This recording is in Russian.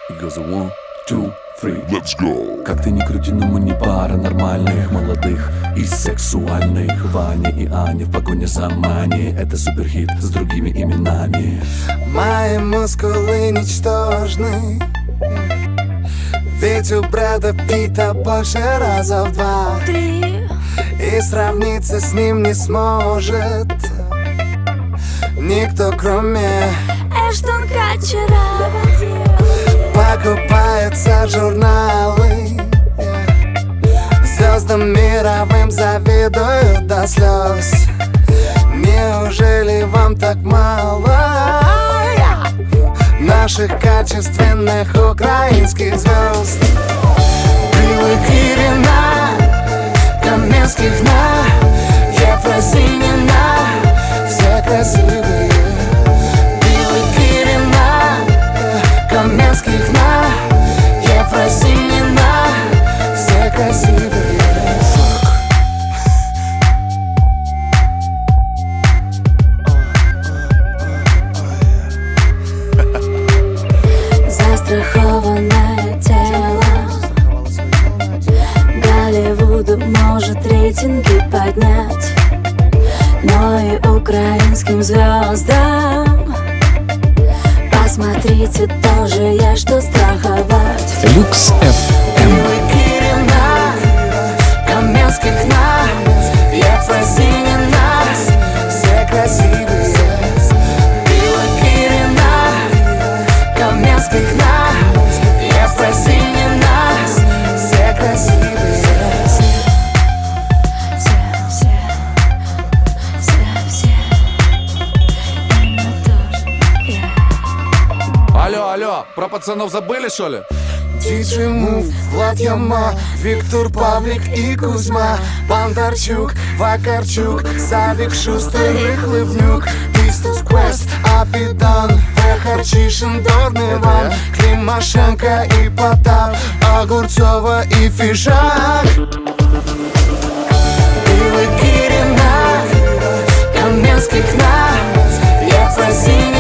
It goes 1, 2, 3. Let's go. Как ты ни крути, но мы не пара нормальных, молодых и сексуальных. Ваня и Аня в погоне за мани. Это суперхит с другими именами. Мои мускулы ничтожны, ведь у Брэда Питта больше раза в 2-3. И сравниться с ним не сможет никто, кроме Эштон Катчера. Покупаются журналы, звездам мировым завидуют до слез. Неужели вам так мало наших качественных украинских звезд? Белых Ирина, Каменских на Ефросинина, все красивые. Белых Ирина, Каменских на Ефросинина, все красивые. Застрахованное тело Голливуду может рейтинги поднять, но и украинским звездам, посмотрите, тоже есть что страховать. Люкс FM. Кирина, Каменских на Ефросинина, все красивые. Била Кирина, Каменских на Ефросинина, все красивые. Алло, про пацанов забыли, что ли? Диджей Мув, Влад Яма, Виктор Павлик и Кузьма, Бондарчук, Вакарчук, Савик Шустер и Хлывнюк, Пистус Квест, Апидан, Вехарчишин, Дорниван, Климашенко и Потап, Огурцова и Фишак. Белый Кирина, Каменских на Ефросинина.